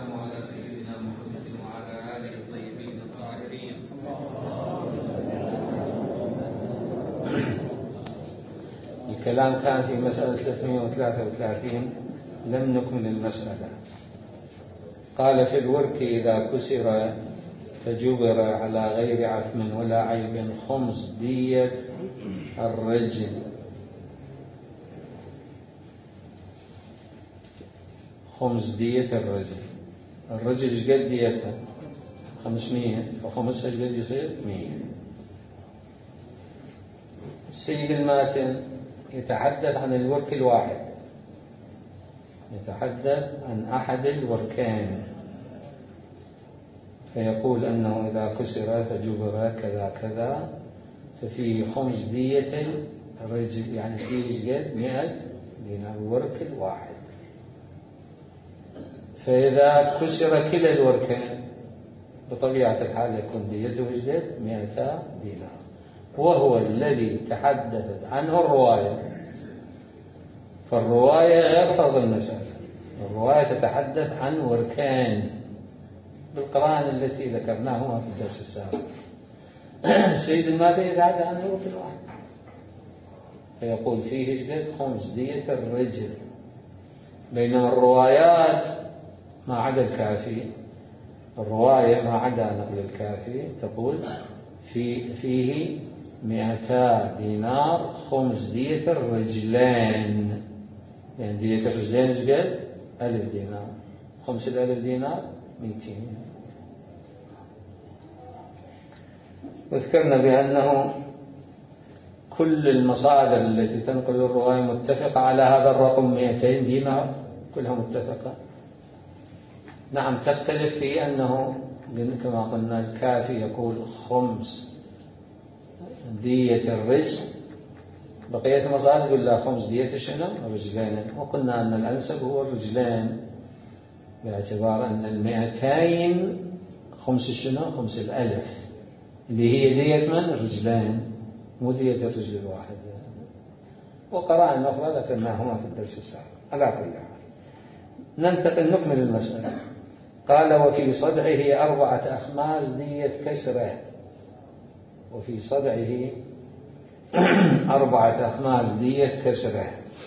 والسلام على سيدنا محمد وعلى آله الطيبين الطاهرين. الكلام كان في مسألة 333، لم نكمل المسألة. قال: في الورك إذا كسر فجبر على غير عثم ولا عيب خمس دية الرجل. خمس دية الرجل. الرجل ايش قد ديتها؟ 500، وخمسها ايش قد يصير؟ 100. السيد الماتن يتحدث عن الورك الواحد، يتحدث عن أحد الوركين، فيقول أنه إذا كسر فجبر كذا كذا ففيه خمس دية الرجل، يعني فيه قد 100 دينار الورك الواحد. فإذا كسر كلا الوركين بطبيعة الحال يكون ديته قد 200 دينار، وهو الذي تحدثت عنه الرواية. فالرواية غير فرض المسألة، الرواية تتحدث عن وركان بالقرائن التي ذكرناها في الدرس السابق. السيد الماتن يتحدث عن الورك الواحد، فيقول فيه قد 5 دية الرجل. بينما الروايات ما عدا الكافي، الرواية ما عدا نقل الكافي تقول فيه 200 دينار 5 دية الرجلين، يعني دية الرجلين ايش قد؟ 1000 دينار. 5000 دينار 200. وذكرنا بأنه كل المصادر التي تنقل الرواية متفقة على هذا الرقم 200 دينار، كلها متفقة. نعم، تختلف في أنه كما قلنا الكافي يقول 5 دية الرجل، بقية المصادر يقول لا 5 دية شنو؟ الرجلين. وقلنا أن الأنسب هو الرجلين، باعتبار أن 200 5 شنو؟ 5000 اللي هي دية من؟ الرجلين، مو دية الرجل الواحد. وقرائن أخرى ذكرناهما في الدرس السابق. على كل حال ننتقل نكمل المسألة. قال: وفي صدعه 4 أخماس دية كسره. وفي صدعه 4 أخماس دية كسره،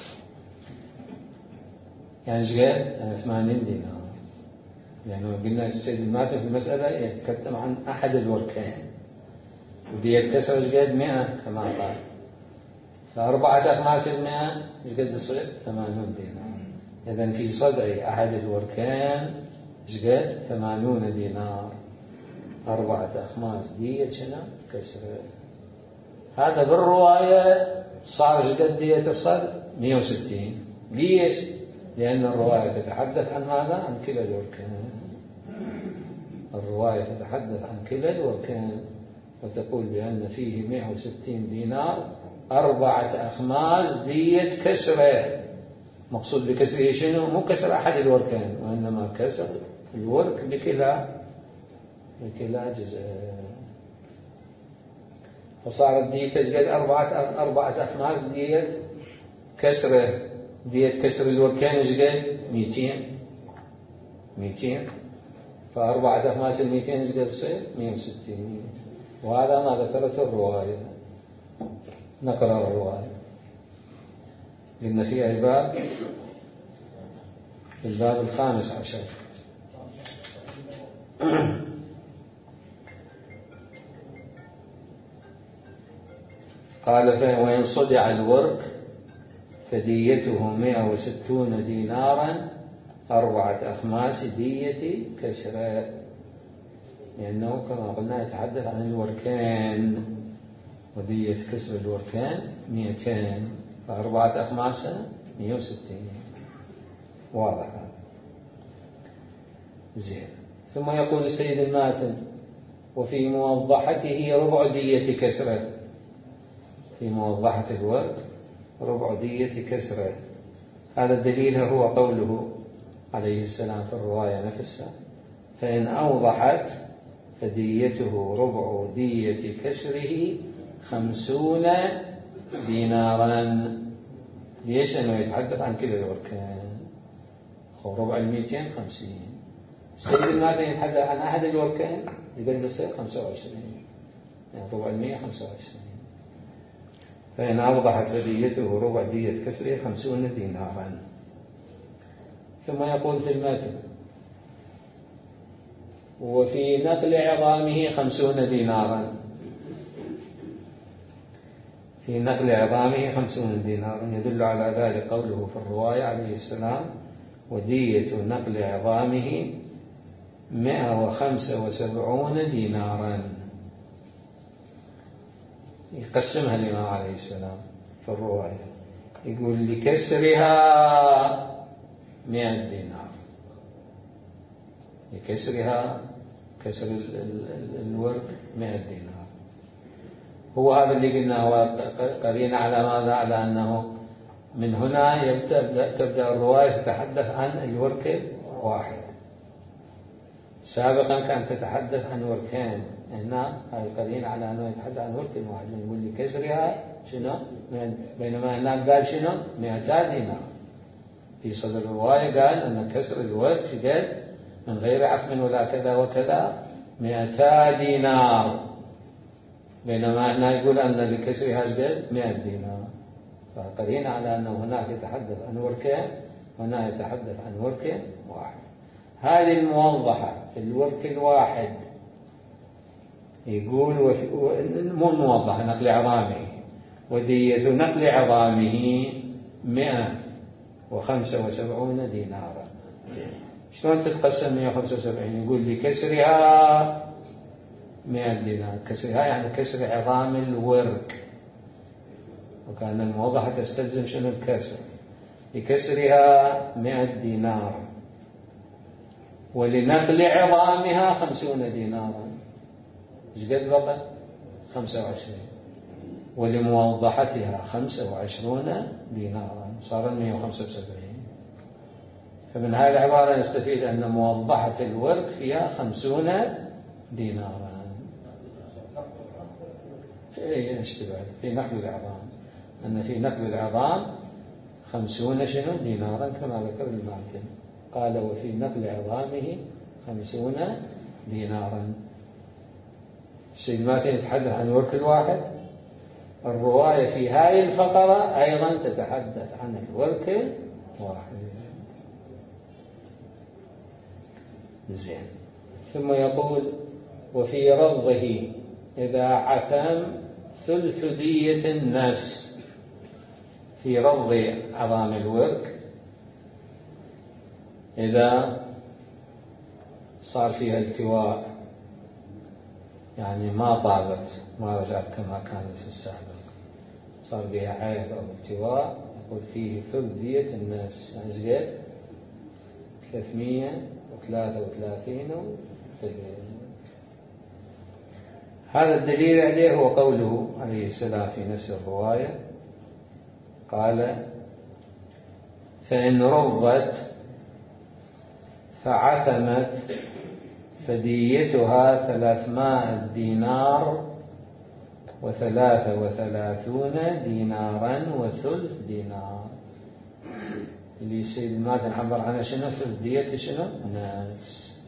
يعني ايش قد؟ 80 دينار. يعني قلنا السيد الماتن في المسألة يتكلم عن أحد الوركين، ودية كسره ايش قد؟ 100 كما قال. ف4 أخماس 100 ايش قد يصير؟ 80 دينار. إذن في صدع أحد الوركين ايش قد؟ 80 دينار. 4 أخماس دية شنو؟ كسره. هذا بالرواية صار ايش قد دية الصدع؟ 160. ليش؟ لأن الرواية تتحدث عن ماذا؟ عن كلا الوركين. الرواية تتحدث عن كلا الوركين وتقول بأن فيه 160 دينار 4 أخماس دية كسره. مقصود بكسره شنو؟ مو كسر أحد الوركين، وإنما كسر الورك بكلا جزء. فصارت دية قد 4 أخماس دية كسره. دية كسر الوركين ايش قد؟ 200. ف4 أخماس 200 ايش قد تصير؟ 160. وهذا ما ذكرته الرواية. نقرأ الرواية. قلنا فيها باب، في الباب 15. قال: وإن صدع الورك فديته 160 دينارا 4 أخماس دية كسره، لأنه كما قلنا يتحدث عن الوركين، ودية كسر الوركين 200، ف4 أخماس 160. واضح هذا؟ زين. ثم يقول السيد الماتن: وفي موضحته ربع دية كسره. في موضحة الورك ربع دية كسره. هذا الدليل هو قوله عليه السلام في الرواية نفسها: فإن أوضحت فديته ربع دية كسره 50 دينارا. ليش؟ أنه يتحدث عن كلا الوركان. ربع 250. السيد الماتن يتحدث عن أحد الوركين يقدر يصير 25، يعني ربع 125. فإن أوضحت فديته ربع دية كسره 50 دينارا. ثم يقول في المتن: وفي نقل عظامه 50 دينارا. في نقل عظامه 50 دينارا يدل على ذلك قوله في الرواية عليه السلام: ودية نقل عظامه 175 دينارا. يقسمها الإمام عليه السلام في الرواية، يقول لكسرها 100 دينار، لكسرها كسر الورك 100 دينار. هو هذا اللي قلنا هو قرين على ماذا؟ على أنه من هنا تبدأ الرواية تتحدث عن الورك واحد. سابقا كانت تتحدث عن وركين، هنا قرين على أنه يتحدث عن ورك واحد. يقول لكسرها شنو؟ بينما هناك قال شنو؟ 200 دينار. في صدر الرواية قال أن كسر الورك قال من غير عفن ولا كذا وكذا 200 دينار، بينما هنا يقول أن لكسرها قال 100 دينار. فقرين على أنه هناك يتحدث عن وركين، هنا يتحدث عن ورك واحد. هذه الموضحة في الورك الواحد يقول مو موضحة نقل عظامه، ودية نقل عظامه 175 دينارا. شلون تتقسم 175؟ يقول لكسرها 100 دينار، كسرها يعني كسر عظام الورك، وكان الموضحة تستلزم شنو الكسر. لكسرها 100 دينار، ولنقل عظامها 50 دينارا. ايش قد بقى؟ 25. ولموضحتها 25 دينارا، صار 175. فمن هذه العبارة نستفيد أن موضحة الورك فيها 50 دينارا. في أي اشتباه في نقل العظام، أن في نقل العظام 50 شنو دينارا كما ذكر الماتن. قال: وفي نقل عظامه 50 دينارا. السيد الماتن يتحدث عن الورك الواحد. الرواية في هذه الفقرة أيضا تتحدث عن الورك الواحد. زين. ثم يقول: وفي رضه إذا عثم ثلث دية النفس. في رض عظام الورك إذا صار فيها التواء، يعني ما طابت، ما رجعت كما كانت في السابق، صار بها عيب أو التواء، يقول فيه ثلث دية النفس، يعني زيادة 333. هذا الدليل عليه هو قوله عليه السلام في نفس الرواية، قال: فإن رضت فعثمت فديتها 300 دينار و33 دينارا وثلث دينار. اللي سيد الماتن عبر عنها شنو؟ ثلث دية شنو؟ نفس.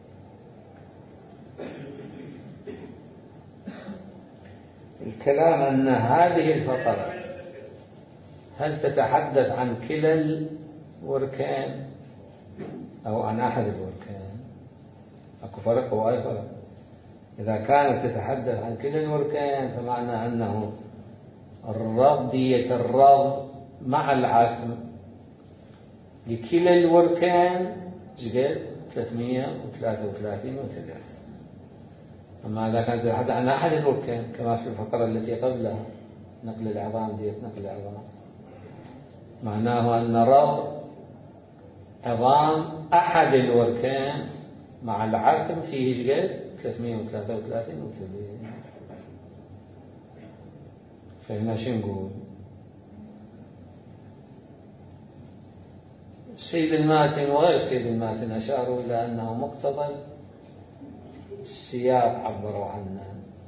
الكلام أن هذه الفقرة هل تتحدث عن كلا الوركين أو عن أحد الوركين؟ أكو فرق وأي فرق. إذا كانت تتحدث عن كلا الوركين فمعنى أنه الرض، دية الرض مع العثم لكلا الوركين جقل 333 و3. أما إذا كانت تتحدث عن أحد الوركين كما في الفقرة التي قبلها نقل العظام، دية نقل العظام، معناه أن رض عظام أحد الوركين مع العثم فيه جقل 333 و3. فهنا شو نقول؟ السيد الماتن وغير السيد الماتن أشاروا إلى أنه مقتضى السياق، عبروا عنه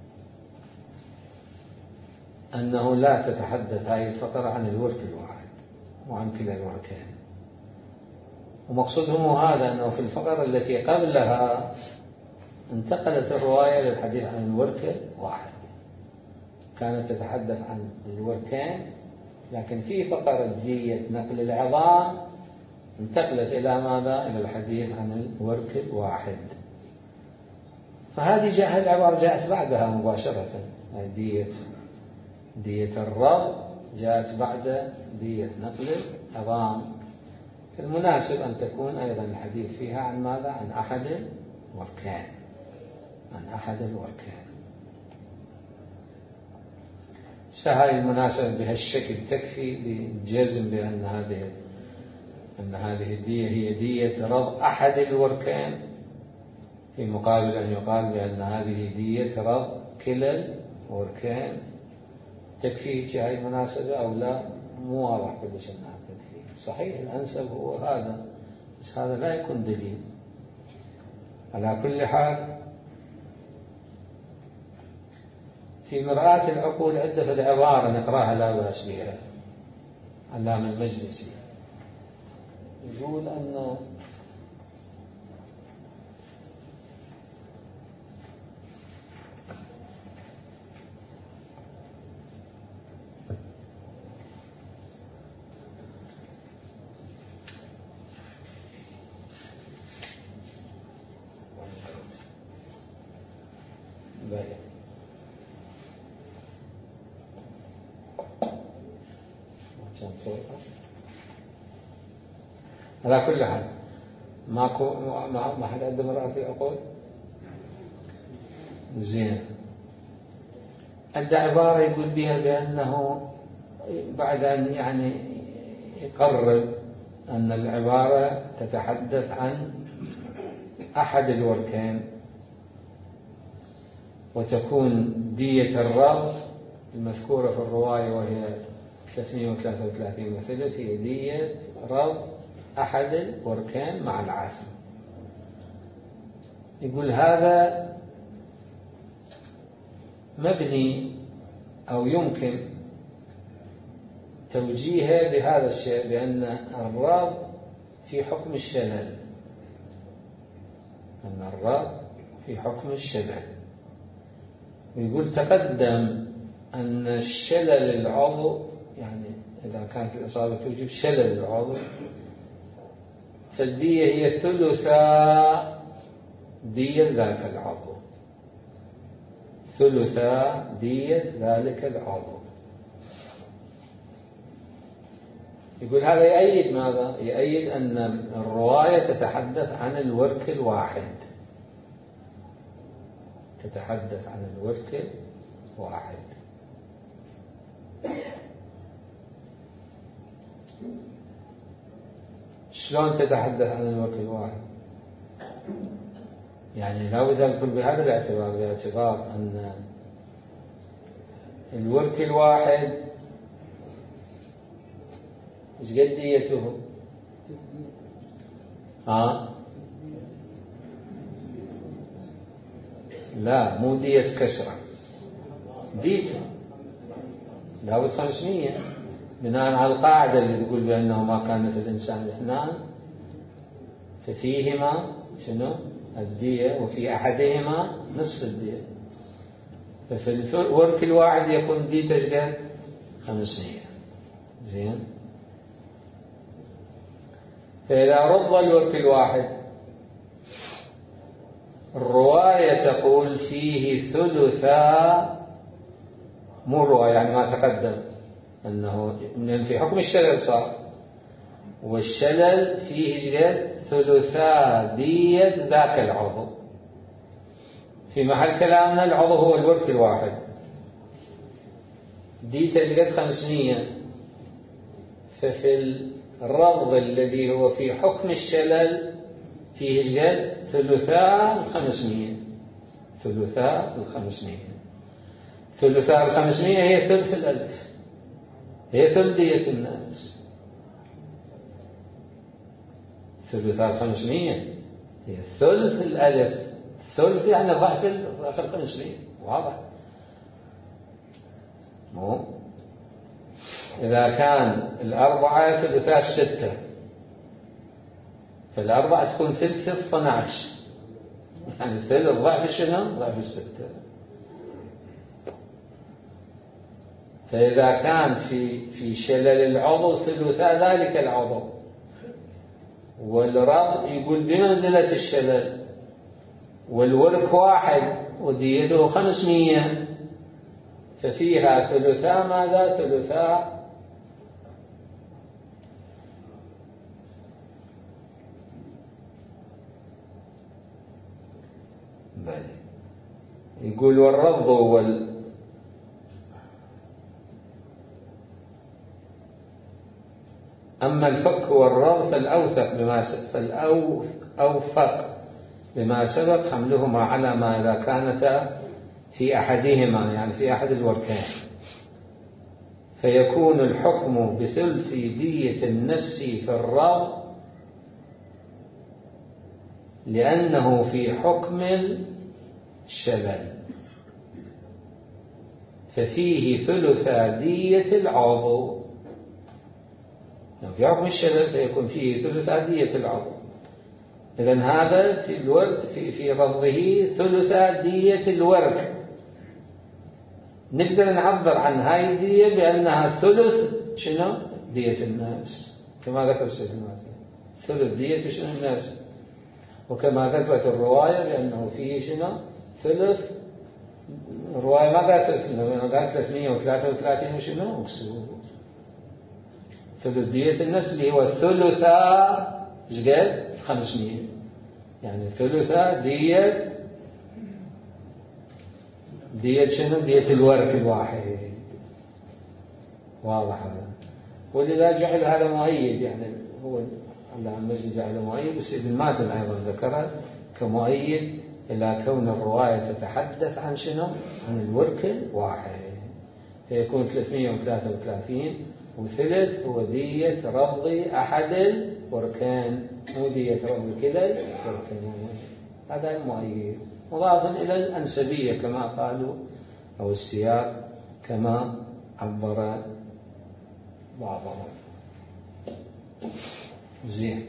أنه لا تتحدث هذه الفقرة عن الورك الواحد وعن كلا الوركين، ومقصودهم هذا أنه في الفقرة التي قبلها انتقلت الرواية للحديث عن الورك واحد، كانت تتحدث عن الوركين، لكن في فقرة دية نقل العظام انتقلت إلى ماذا؟ إلى الحديث عن الورك واحد. فهذه العبارة جاءت بعدها مباشرة، دية الرب جاءت بعد دية نقل العظام. المناسب أن تكون أيضا الحديث فيها عن ماذا؟ عن أحد الوركين، عن أحد الوركين. هذه المناسبة بهالشكل تكفي للجزم بأن هذه الدية هي دية رب أحد الوركين، في مقابل أن يقال بأن هذه دية رب كلا الوركين. تكفي هذه المناسبة أو لا؟ مو واضح كل شيء أنها تكفي. صحيح الأنسب هو هذا، بس هذا لا يكون دليل. على كل حال في مرآة العقول عدة عبارة نقراها لا بأس بها. علام المجلسي يقول أن على كل حال ما حد عنده مرآة العقول؟ زين. عنده عبارة يقول بها بأنه بعد أن يعني يقرر أن العبارة تتحدث عن أحد الوركين، وتكون دية الرب المذكورة في الرواية وهي 333 وثلث هي دية رب أحد الوركين مع العاثم. يقول هذا مبني أو يمكن توجيهه بهذا الشيء، بأن الرب في حكم الشلل، أن الرب في حكم الشلل. ويقول تقدم أن الشلل العضو، يعني إذا كانت الإصابة توجب شلل العضو، فالدية هي ثلثا دية ذاك العضو، ثلثا دية ذلك العضو. يقول هذا يؤيد ماذا؟ يؤيد أن الرواية تتحدث عن الورك الواحد، تتحدث عن الورك الواحد. شلون تتحدث عن الورك الواحد؟ يعني لا بد أن نقول بهذا الاعتبار، باعتبار أن الورك الواحد ايش قد ديته؟ لا مو دية كسرة، ديته لا 500 بناء على القاعدة اللي تقول بأنه ما كان في الإنسان اثنان ففيهما شنو؟ الدية، وفي أحدهما نصف الدية. ففي الورك الواحد يكون ديته ايش قد؟ 500. زين. فإذا رض الورك الواحد الرواية تقول فيه ثلثا، مو الرواية يعني ما تقدم أنه من في حكم الشلل صار، والشلل فيه جد ثلثا دية ذاك العضو. في محل كلامنا العضو هو الورك الواحد، ديته جد 500. ففي الرض الذي هو في حكم الشلل فيه جد ثلثا 500، ثلثا 500. ثلثا 500 هي ثلث الألف، هي ثلث دية الناس. ثلثا 500 هي ثلث الألف، ثلث يعني ضعف 500. واضح؟ مو إذا كان الأربعة ثلثا 6، فالأربعة تكون ثلث 12، يعني الثلث ضعف شنو؟ ضعف 6. فإذا كان في شلل العضو ثلثاء ذلك العضو، والربط يقول بمنزلة الشلل، والورك واحد وديته 500، ففيها ثلثاء ماذا؟ ثلثاء يقول والربض أما الفك والربط فالأوفق بما سبق حملهما على ما إذا كانتا في أحدهما، يعني في أحد الوركين، فيكون الحكم بثلث دية النفس في الربط لأنه في حكم الشلل، ففيه ثلث دية العضو. يعني في حكم الشلل فيكون فيه ثلث دية العضو. إذن هذا في الورك في ربطه ثلث دية الورك. نقدر نعبر عن هاي الدية بأنها ثلث شنو؟ دية النفس، كما ذكر السيد الماتي، ثلث دية شنو؟ النفس. وكما ذكرت الرواية بأنه فيه شنو؟ ثلث. الرواية ما قالت 300، قالت 333 وشنو؟ وكسور. ثلث دية النفس اللي هو ثلثاء ايش قال؟ 500، يعني ثلثاء دية شنو؟ دية الورك الواحد. واضح هذا؟ ولذا جعل هذا مؤيد، يعني هو الله المجد جعله مؤيد، بس ابن ماتن أيضا ذكره كمؤيد إلى كون الرواية تتحدث عن شنو؟ عن الورك الواحد، فيكون 333 وثلث هو دية ربض أحد الوركين، مو دية ربض كلا الوركين. هذا المؤيد مضافا إلى الأنسبية كما قالوا، أو السياق كما عبر بعضهم. زين.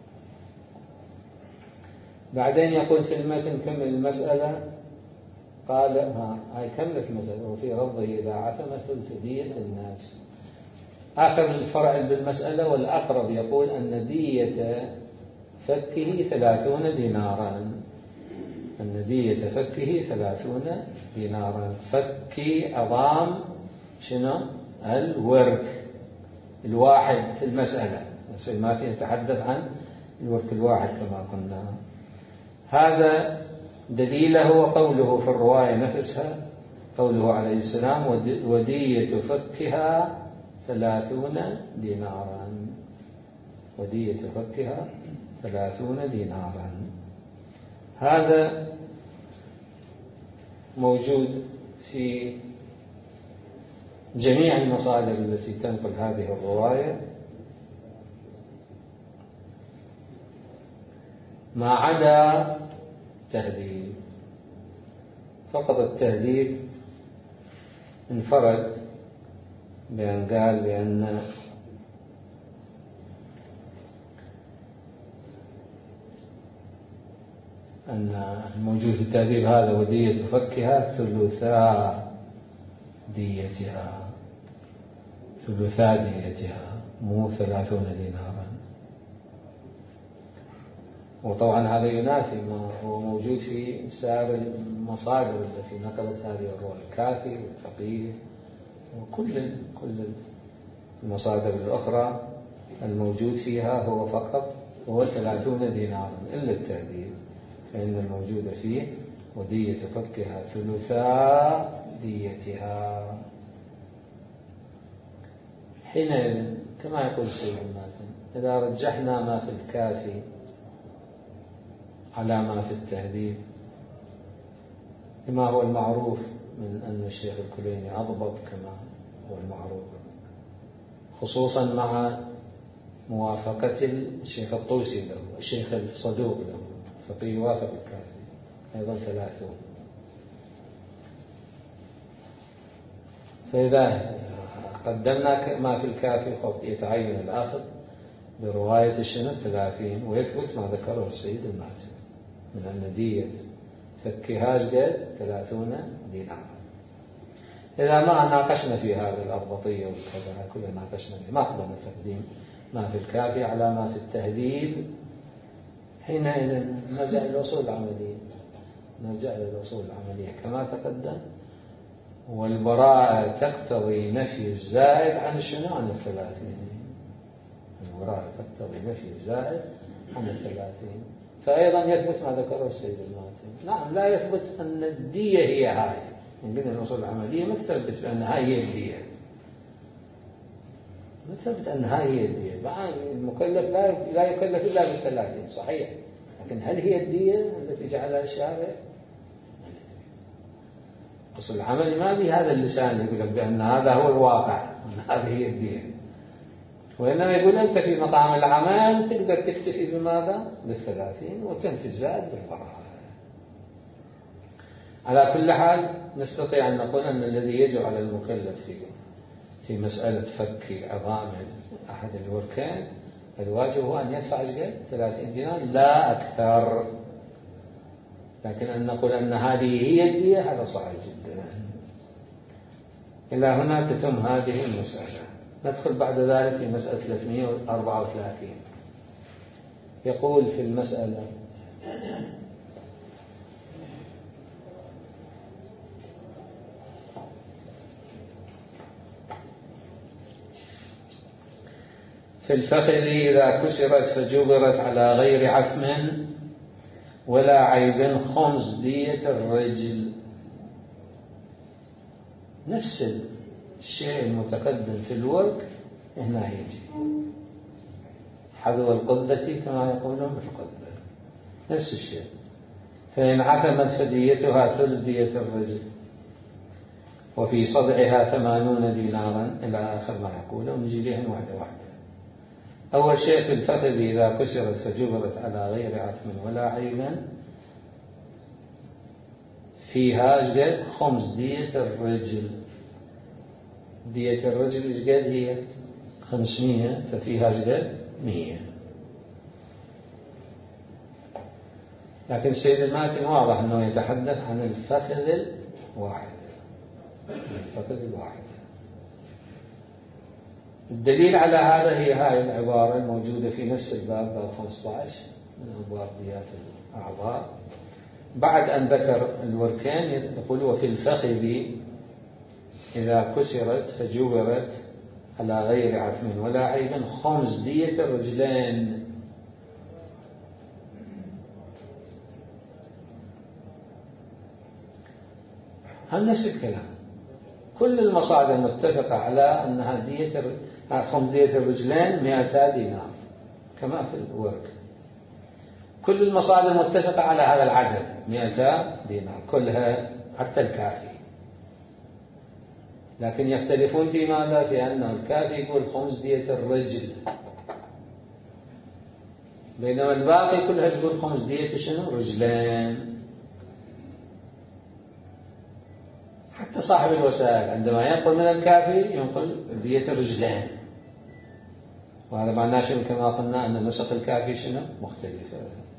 بعدين يقول في المتن كمل المسألة، قال هاي كملت المسألة، وفي ربضه إذا عثم ثلث دية النفس. آخر الفرع بالمسألة والأقرب يقول أن دية فكه 30 دينارا، أن دية فكه 30 دينارا. فك عظام شنو؟ الورك الواحد في المسألة، ما يتحدث عن الورك الواحد كما قلنا. هذا دليله وقوله في الرواية نفسها، قوله عليه السلام ودية فكها 30 دينارا، ودية فكها 30 دينارا. هذا موجود في جميع المصادر التي تنقل هذه الرواية، ما عدا تهذيب. فقط التهذيب انفرد بأن قال بأن الموجود في التهذيب هذا ودية فكها ثلثاء ديتها، ثلثاء ديتها، مو 30 دينارا. وطبعا هذا ينافي ما هو موجود في سائر المصادر التي نقلت هذه الرواية، الكافي والفقيه وكل المصادر الأخرى الموجود فيها هو فقط هو 30 دينارا، إلا التهذيب فإن الموجود فيه ودية فكها ثلثاء ديتها. حينئذ كما يقول السيد الماتن، إذا رجحنا ما في الكافي على ما في التهذيب، لما هو المعروف من أن الشيخ الكليني أضبط كما هو المعروف، خصوصا مع موافقة الشيخ الطوسي له، الشيخ الصدوق له، فقيه يوافق الكافي أيضا 30. فإذا قدمنا ما في الكافي يتعين الأخذ، برواية الشنو 30، ويثبت ما ذكره السيد الماتن من أن دية فكها قد 30 دينار. إذا ما ناقشنا في هذه الأضبطية والكذا كلها ناقشنا فيه، ما قدرنا تقديم ما في الكافي على ما في التهذيب، حينئذ نرجع إلى الأصول العملية كما تقدم. والبراءة تقتضي نفي الزائد عن شنو؟ عن 30. البراءة تقتضي نفي الزائد عن 30. فأيضا يثبت ما ذكره السيد الماتن. نعم، لا يثبت أن الدية هي هاي، من قلنا الأصول العملية ما تثبت بأن هاي هي الدية، ما تثبت أن هاي هي الدية. المكلف لا يكلف إلا ب30 صحيح، لكن هل هي الدية التي جعلها الشارع؟ أصل العمل ما بهذا اللسان يقول لك بأن هذا هو الواقع، أن هذه هي الدية، وإنما يقول أنت في مقام العمل تقدر تكتفي بماذا؟ ب30 وتنفي الزائد بالبراءة. على كل حال نستطيع أن نقول أن الذي يجب على المكلف في مسألة فك عظام أحد الوركان الواجب هو أن يدفع 30 دينار لا أكثر. لكن أن نقول أن هذه هي الدية هذا صعب جدا. إلى هنا تتم هذه المسألة. ندخل بعد ذلك في مسألة 334. يقول في المسألة: في الفخذ إذا كسرت فجبرت على غير عثم ولا عيب خمس دية الرجل. نفس الشيء المتقدم في الورك هنا يجي حذو القذة كما يقولون بالقذة، نفس الشيء. فإن عثمت فديتها ثلث دية الرجل، وفي صدعها 80 دينارا إلى آخر ما يقوله، ونجي لهم واحدة واحدة. أول شيء في الفخذ إذا كسرت فجبرت على غير عثم ولا عيبا، فيها قد خمس دية الرجل. دية الرجل قد هي 500، ففيها قد 100. لكن السيد الماتن واضح أنه يتحدث عن الفخذ الواحد. الدليل على هذا هي هاي العبارة الموجودة في نفس الباب، باب 15 من أبواب ديات الأعضاء. بعد أن ذكر الوركان يقول: وفي الفخذ إذا كسرت فجبرت على غير عثم ولا عيب خمس دية الرجلين. هل نفس الكلام؟ كل المصادر متفقة على أنها خمس دية الرجلين 200 دينار كما في الورك. كل المصادر متفقة على هذا العدد 200 دينار كلها حتى الكافي، لكن يختلفون في ماذا؟ في أنه الكافي يقول خمس دية الرجل، بينما الباقي كلها تقول خمس دية شنو؟ رجلين. حتى صاحب الوسائل عندما ينقل من الكافي ينقل دية الرجلين، وهذا معناه شنو؟ كما قلنا أن نسخ الكافي شنو؟ مختلفة.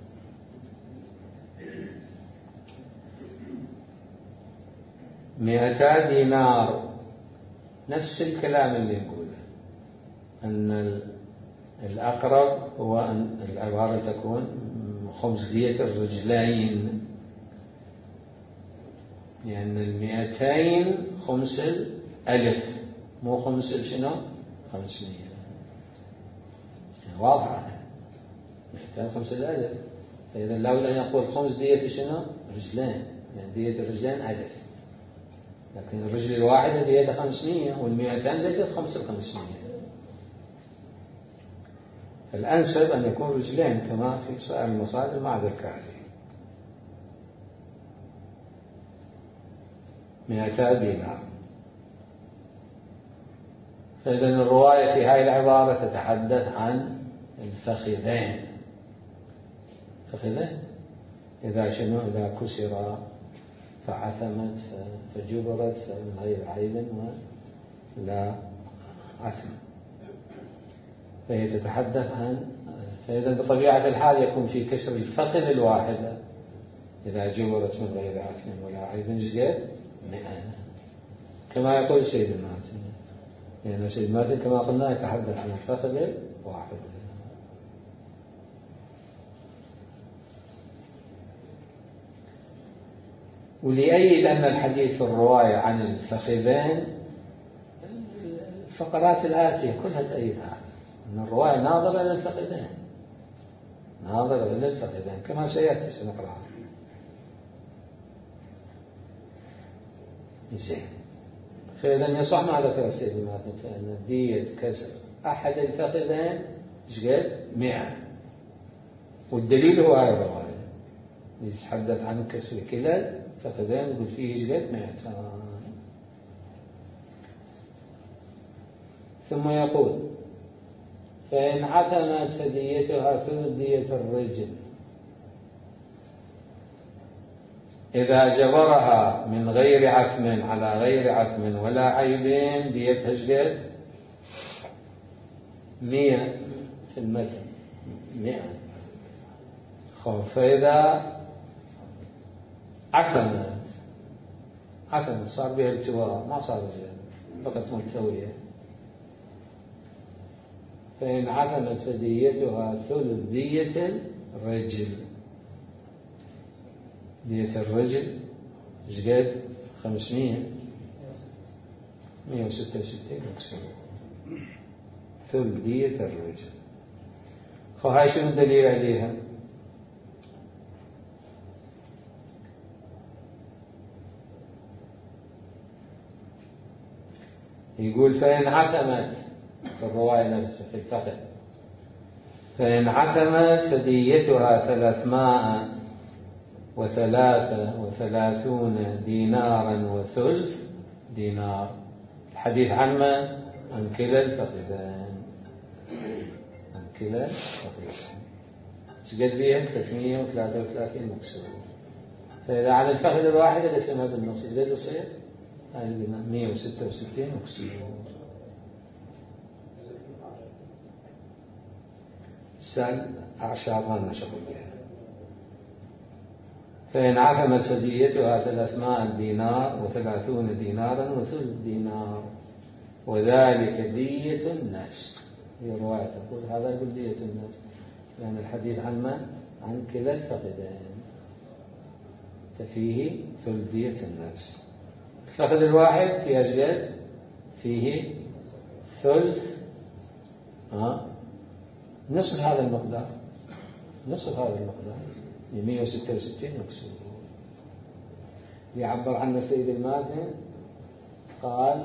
مئتا دينار نفس الكلام اللي نقوله، أن الأقرب هو أن العبارة تكون خمس دية الرجلين، يعني 200 خمس الألف، مو خمس شنو؟ 500. يعني واضحة 200 خمس الألف، فإذا لابد أن يقول خمس دية شنو؟ رجلين، يعني دية الرجلين ألف، لكن الرجل الواحدة دية 500 وال200 ليست 500. فالأنسب أن يكون رجلين كما في سائر المصادر مع الكافي. 200 دينار. فإذا الرواية في هذه العبارة تتحدث عن الفخذين. فخذين إذا شنو؟ إذا كسر فعثمت فجبرت فمن غير عيب ولا عثم. فهي تتحدث عن، فإذا بطبيعة الحال يكون في كسر الفخذ الواحدة إذا جورت من غير عفن ولا عيب جد 100، كما يقول سيد الماتن. يعني سيد الماتن كما قلنا يتحدث عن الفخذ الواحد. وليؤيد أن الحديث في الرواية عن الفخذين الفقرات الآتية كلها تؤيد هذا، أن الرواية ناظرة للفخذين، ناظرة للفخذين كما سيأتي سنقرأ. زين. فإذا يصح ما ذكر سيد الماتن، فإن دية كسر أحد الفخذين قد 100، والدليل هو هذا الرواية يتحدث عن كسر كلا الفخذين يقول فيه قد 100. ثم يقول فإن عثمت فديتها ثلث دية الرجل إذا جبرها من غير عثم على غير عثم ولا عيب ديتها قد 100 في المتن 100. فإذا عثمت صار بها التواء، ما صار فقط ملتوية. فإن عثمت فديتها ثلث دية الرجل، دية الرجل قد 166 مكسور، ثلث دية الرجل. فهاي شنو الدليل عليها؟ يقول فإن عثمت في الرواية نفسها في الفقه، فإن عثمت فديتها 333 دينارا وثلث دينار. الحديث عن من؟ عن كلا الفخذين، عن كلا الفخذين. ايش قد بيها؟ 333 مكسور. فإذا على الفخذ الواحد قسمها بالنص قد يصير؟ 166 مكسور. سال أعشار ما نشغل بها. فإن عثمت فديتها 300 دينار و30 دينارا وثلث دينار، وذلك دية النفس. هي رواية تقول هذا يقول دية النفس، لأن يعني الحديث عن من؟ عن كلا الفخذين، ففيه ثلث دية النفس. الفخذ الواحد فيه أجل، فيه ثلث نصف هذا المقدار، نصف هذا المقدار 166 مكسور. يعبر عنه سيد الماتن قال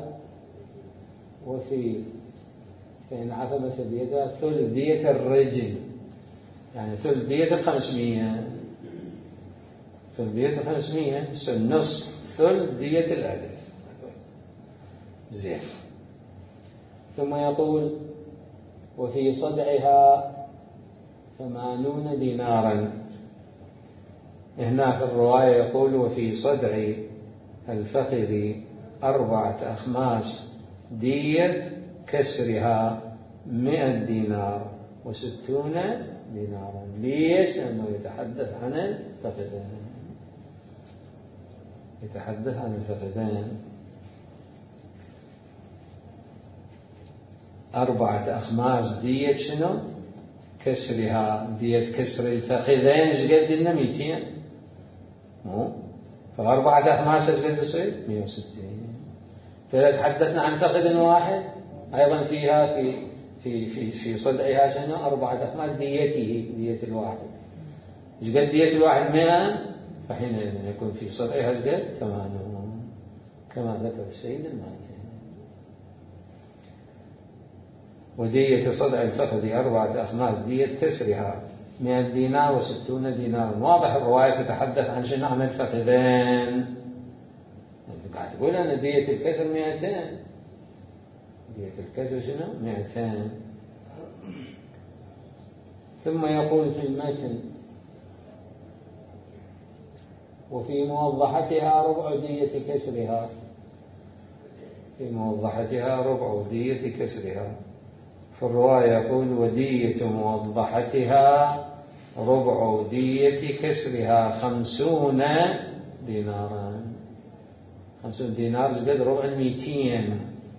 فإن عثمت فديتها ثلث دية الرجل، يعني ثلث دية 500، ثلث دية 500 نصف ثلث دية الألف. زين. ثم يقول وفي صدعها 80 دينارا. هنا في الرواية يقول وفي صدع الفخذ 4 أخماس دية كسرها 100 دينار و60 دينارا. ليش؟ لأنه يتحدث عن الفخذين، يتحدث عن الفخذين. 4 أخماس دية شنو؟ كسرها، دية كسر الفخذين قد لنا 200، فأربعة أخماس قد تصير 160. فإذا تحدثنا عن فخذ واحد أيضا فيها في صدعها شنو؟ 4 أخماس ديته، دية الواحد. قد دية الواحد 100، فحينئذ يكون في صدعها قد 80 كما ذكر السيد الماتن. ودية صدع الفخذ 4 أخماس دية كسرها 100 دينار و60 دينار. واضح الرواية تتحدث عن شنو؟ عن الفخذين. قاعد تقول أن دية الكسر 200، دية الكسر شنو؟ 200. ثم يقول في المتن وفي موضحتها ربع دية كسرها، في موضحتها ربع دية كسرها. في الرواية يقول ودية موضحتها ربع دية كسرها 50 دينارا. 50 دينار قد ربع 200،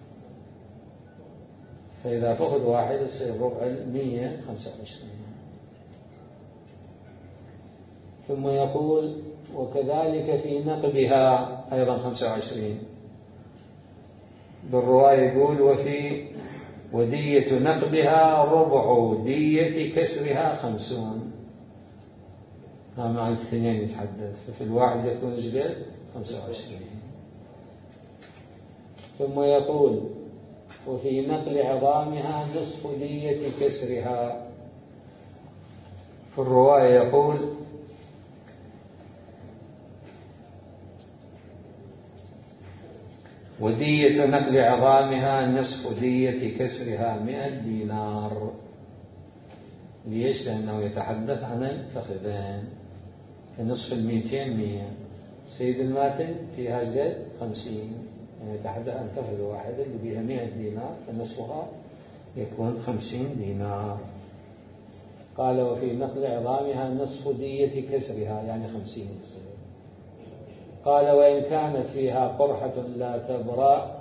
فإذا فقد واحد يصير ربع 125. ثم يقول وكذلك في نقبها أيضا 25. بالرواية يقول وفي ودية نقبها ربع دية كسرها 50. مع الاثنين يتحدث، ففي الواحد يكون جلد 25. ثم يقول وفي نقل عظامها نصف دية كسرها. في الرواية يقول ودية نقل عظامها نصف دية كسرها 100 دينار. ليش؟ لأنه يتحدث عن الفخذين، فنصف 200 100. سيد الماتن فيها جد 50، يعني يتحدث عن فخذ واحدة اللي بها 100 دينار، فنصفها يكون 50 دينار. قال وفي نقل عظامها نصف دية كسرها، يعني 50 يصير. قال وإن كانت فيها قرحة لا تبرأ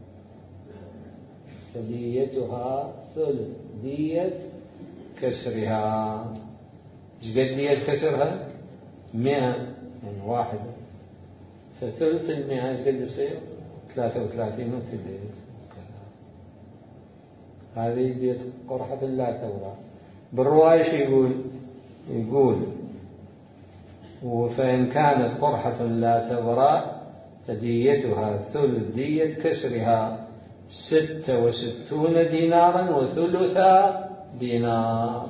فديتها ثلث دية كسرها. ايش قد دية كسرها؟ 100، يعني واحدة، فثلث 100 ايش قد يصير؟ 33 وثلث. هذه دية قرحة لا تبرأ. بالرواية شو يقول فإن كانت قرحة لا تبرأ فديتها ثلث دية كسرها 66 دينارا وثلث دينار،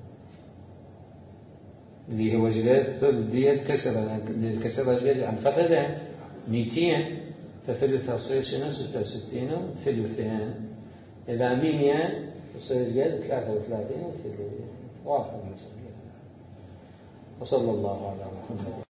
اللي هو جلد ثلث دية كسرها. كسرها جلد عن فخذين 200، فثلثها يصير شنو؟ 66 وثلثين. إذا 100 يصير جلد 33 وثلث. واضح المسألة. وصلى الله على محمد.